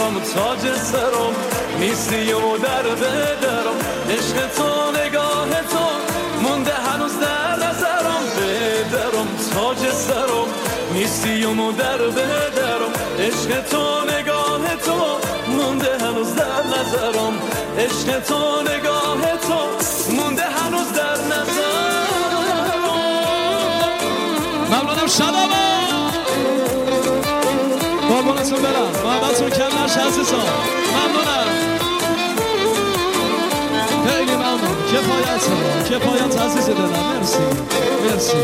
درم تاج سرم نیستی و در بدرم عشق تو نگاه تو مونده هنوز در نظرم بدرم تاج سرم نیستی و در بدرم عشق تو نگاه تو مونده هنوز در نظرم عشق تو نگاه تو مونده هنوز در نظرم ممنونم شبابا قربانتون برم محبتتون کم نشه عزیزان ممنونم خیلی ممنون کفایت عزیز دلم مرسی مرسی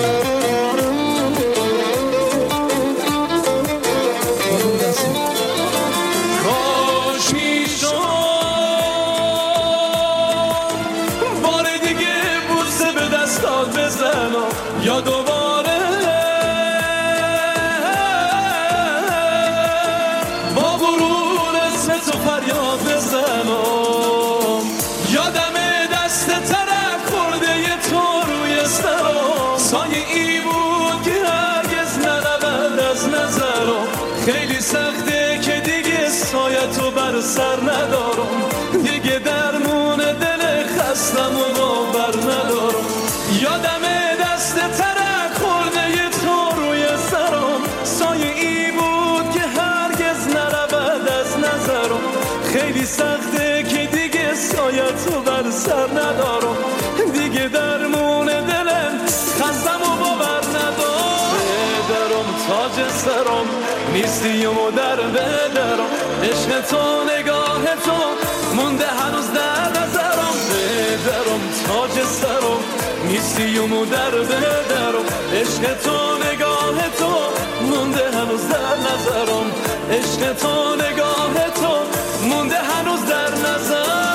کاش میشد بار دیگه بوسه به دستات بزنم یا دوباره با غرور اسم تو فریاد بزنم یادم دست ترک خورده ی تو روی سرم سایه ای بود که هرگز نرود از نظرم خیلی سخته که دیگه سایه تو بر سر ندارم دیگه درمون دل خستم و باور ندارم یادم دست ترک خورده ی تو روی سرم سایه ای بود که هرگز نرود از نظرم خیلی سخته که دیگه سایه تو بر سر ندارم دیگه درمون دلم خستم و باور ندارم بدرم تاج سرم نیستی و در بدرم عشق تو نگاه تو مونده هنوز در نظرم بدرم تاج سرم نیستی و در بدرم عشق تو نگاه تو مونده هنوز در نظرم عشق تو نگاه تو مونده هنوز در نظرم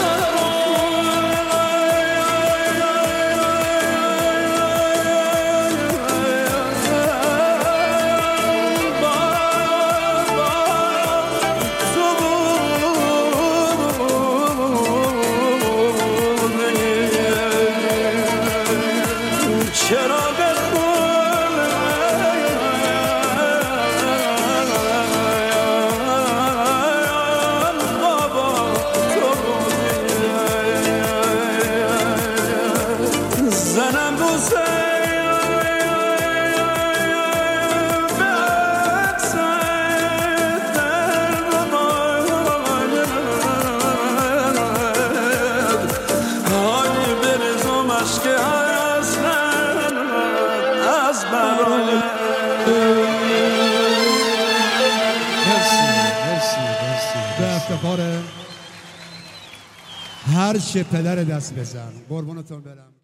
به افتخار هر چه پدر دست بزن قربونتون برم.